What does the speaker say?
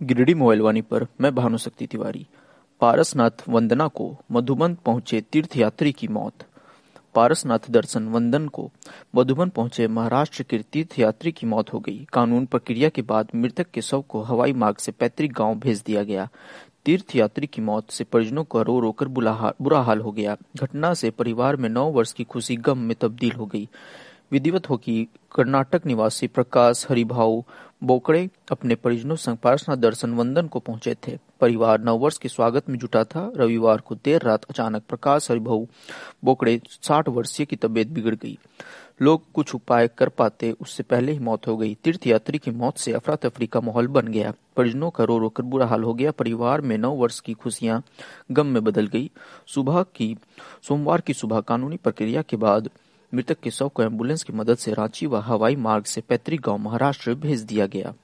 Giridih mobile वाणी पर मैं भानुशक्ति तिवारी। पारसनाथ वंदना को मधुबन पहुंचे तीर्थयात्री की मौत। पारसनाथ दर्शन वंदन को मधुबन पहुंचे महाराष्ट्र के तीर्थयात्री की मौत हो गई। कानून प्रक्रिया के बाद मृतक के शव को हवाई मार्ग से पैतृक गांव भेज दिया गया। तीर्थयात्री की मौत से परिजनों का रो रोकर बुरा हाल हो गया। घटना से परिवार में 9 वर्ष की खुशी गम में तब्दील हो गई। विधिवत हो कि कर्नाटक निवासी प्रकाश हरिभाऊ बोकड़े अपने परिजनों संग पारसनाथ दर्शन वंदन को पहुंचे थे। परिवार 9 वर्ष के स्वागत में जुटा था। रविवार को देर रात अचानक प्रकाश हरिभाऊ बोकड़े 60 वर्षीय की तबीयत बिगड़ गई। लोग कुछ उपाय कर पाते उससे पहले ही मौत हो गई। तीर्थयात्री की मौत से अफरा तफरी का माहौल बन गया। परिजनों का रो रोकर बुरा हाल हो गया। परिवार में 9 वर्ष की खुशियां गम में बदल गई। सोमवार की सुबह कानूनी प्रक्रिया के बाद मृतक के शव को एम्बुलेंस की मदद से रांची व हवाई मार्ग से पैतृक गांव महाराष्ट्र भेज दिया गया।